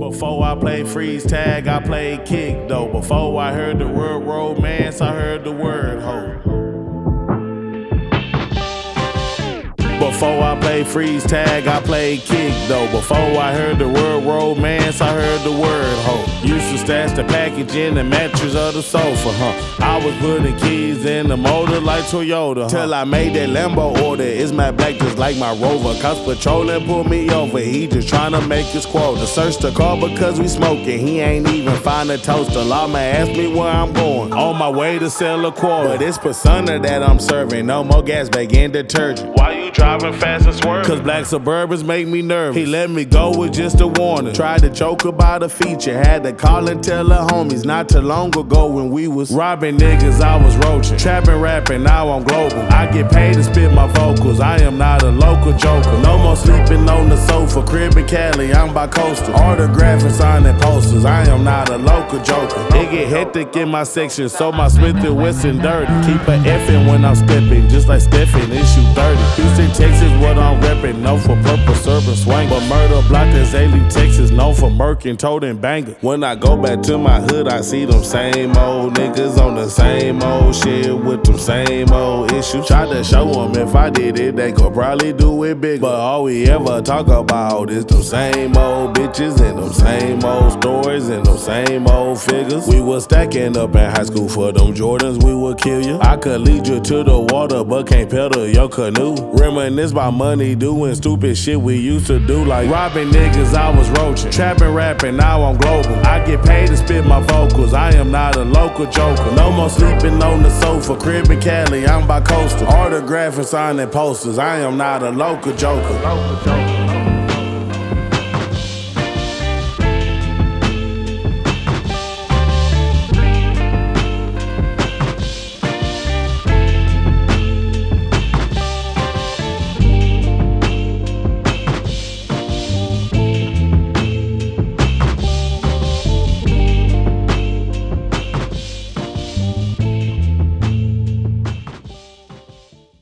Before I played freeze tag, I played kick though. Before I heard the word romance, I heard the word hoe. Before I played freeze tag, I played kick though. Before I heard the word romance, I heard the word hoe. Used to stash the package in the mattress of the sofa, I was putting keys in the motor like Toyota, till I made that Lambo order. It's matte black just like my Rover. Cause patrolling pulled me over, he just tryna make his quota. Search the car because we smoking, he ain't even find a toaster. Lawman asked me where I'm going, on my way to sell a quarter. But it's Persona that I'm serving, no more gas bag and detergent. Why you driving fast and swerving? Cause black Suburbans make me nervous. He let me go with just a warning. Tried to joke about a feature, had to call and tell the homies. Not too long ago when we was robbing niggas, I was roaching. Trapping, rapping, now I'm global. I get paid to spit my vocals, I am not a local joker. No more sleeping on the sofa, crib in Cali, I'm bi-coastal. Autographing, signing posters, I am not a local joker. It get hectic in my section, so my Smith & Wesson dirty. Keep a effing when I'm stepping, just like Stephen, issue 30. Houston, Texas, what I'm reppin', known for purple serpent swing. But murder block is Ailey, Texas, known for murking, toting banger. When I go back to my hood, I see them same old niggas on the same old shit with them same old issues. Tried to show them if I did it, they could probably do it big. But all we ever talk about is them same old bitches and them same old stories and them same old figures. We was stacking up in high school for them Jordans, we would kill you. I could lead you to the water, but can't pedal your canoe. Reminisce about money, doing stupid shit we used to do, like robbing niggas, I was roaching. Trapping, rapping, now I'm global. I get paid to spit my vocals, I am not a local joker. No more sleeping on the sofa, crib in Cali, I'm bi-coastal. Autographing, signing posters, I am not a local joker.